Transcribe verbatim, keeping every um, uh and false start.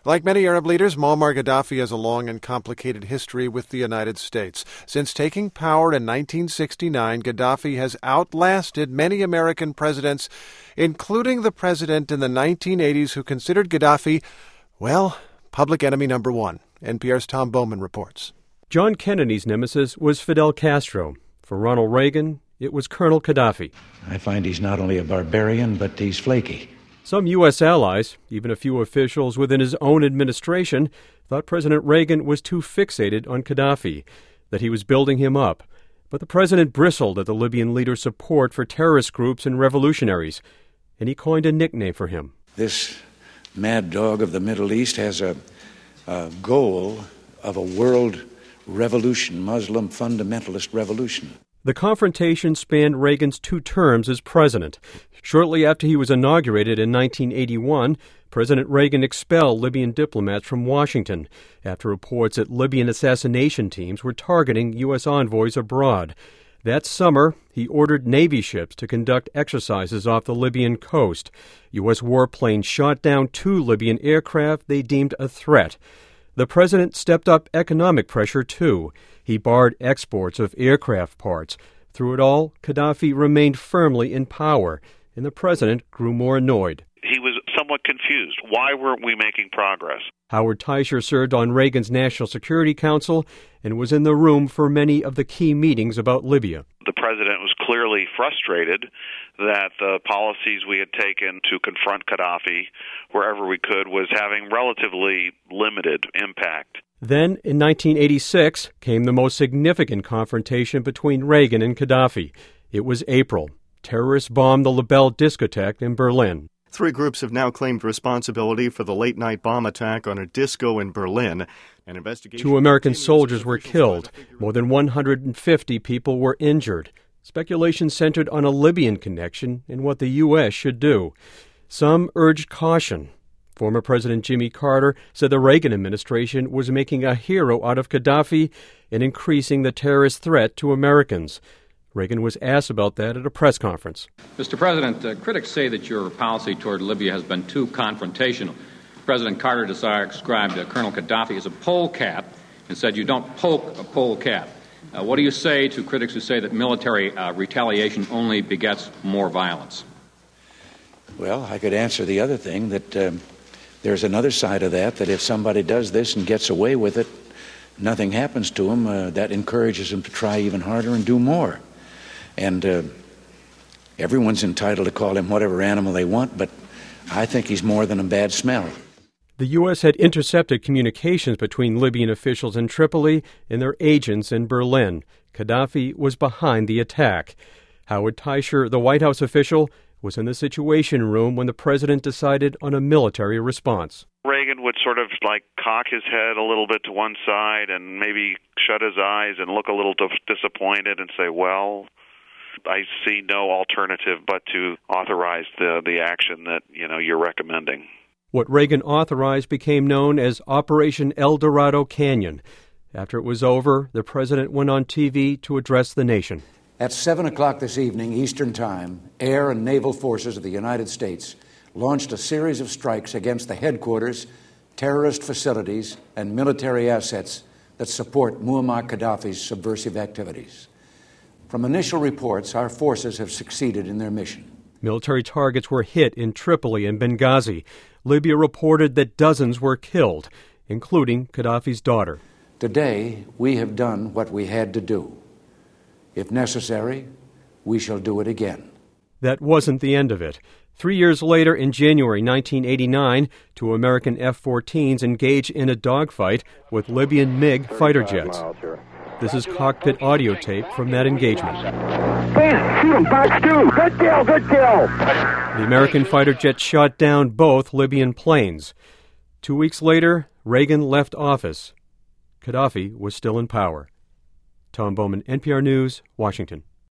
Like many Arab leaders, Muammar Gaddafi has a long and complicated history with the United States. Since taking power in nineteen sixty-nine, Gaddafi has outlasted many American presidents, including the president in the nineteen eighties who considered Gaddafi, well, public enemy number one. N P R's Tom Bowman reports. John Kennedy's nemesis was Fidel Castro. For Ronald Reagan, it was Colonel Gaddafi. I find he's not only a barbarian, but he's flaky. Some U S allies, even a few officials within his own administration, thought President Reagan was too fixated on Gaddafi, that he was building him up. But the president bristled at the Libyan leader's support for terrorist groups and revolutionaries, and he coined a nickname for him. This mad dog of the Middle East has a, a goal of a world revolution, Muslim fundamentalist revolution. The confrontation spanned Reagan's two terms as president. Shortly after he was inaugurated in nineteen eighty-one, President Reagan expelled Libyan diplomats from Washington after reports that Libyan assassination teams were targeting U S envoys abroad. That summer, he ordered Navy ships to conduct exercises off the Libyan coast. U S warplanes shot down two Libyan aircraft they deemed a threat. The president stepped up economic pressure, too. He barred exports of aircraft parts. Through it all, Gaddafi remained firmly in power, and the president grew more annoyed. He was somewhat confused. Why weren't we making progress? Howard Teicher served on Reagan's National Security Council and was in the room for many of the key meetings about Libya. The president was clearly frustrated that the policies we had taken to confront Gaddafi wherever we could was having relatively limited impact. Then, in nineteen eighty-six, came the most significant confrontation between Reagan and Gaddafi. It was April. Terrorists bombed the La Belle discotheque in Berlin. Three groups have now claimed responsibility for the late-night bomb attack on a disco in Berlin. An investigation Two American soldiers were killed. More than one hundred fifty people were injured. Speculation centered on a Libyan connection and what the U S should do. Some urged caution. Former President Jimmy Carter said the Reagan administration was making a hero out of Gaddafi and increasing the terrorist threat to Americans. Reagan was asked about that at a press conference. Mister President, uh, critics say that your policy toward Libya has been too confrontational. President Carter described uh, Colonel Gaddafi as a polecat and said you don't poke a polecat. Uh, what do you say to critics who say that military uh, retaliation only begets more violence? Well, I could answer the other thing, that um, there's another side of that, that if somebody does this and gets away with it, nothing happens to him, uh, that encourages him to try even harder and do more. And uh, everyone's entitled to call him whatever animal they want, but I think he's more than a bad smell. The U S had intercepted communications between Libyan officials in Tripoli and their agents in Berlin. Gaddafi was behind the attack. Howard Teicher, the White House official, was in the Situation Room when the president decided on a military response. Reagan would sort of like cock his head a little bit to one side and maybe shut his eyes and look a little disappointed and say, well, I see no alternative but to authorize the, the action that, you know, you're recommending. What Reagan authorized became known as Operation El Dorado Canyon. After it was over, the president went on T V to address the nation. At seven o'clock this evening, Eastern Time, air and naval forces of the United States launched a series of strikes against the headquarters, terrorist facilities, and military assets that support Muammar Gaddafi's subversive activities. From initial reports, our forces have succeeded in their mission. Military targets were hit in Tripoli and Benghazi. Libya reported that dozens were killed, including Gaddafi's daughter. Today, we have done what we had to do. If necessary, we shall do it again. That wasn't the end of it. Three years later, in January nineteen eighty-nine, two American F fourteens engaged in a dogfight with Libyan MiG fighter jets. This is cockpit audio tape from that engagement. Please shoot him, Fox two. Good kill, good kill. The American fighter jet shot down both Libyan planes. Two weeks later, Reagan left office. Gaddafi was still in power. Tom Bowman, N P R News, Washington.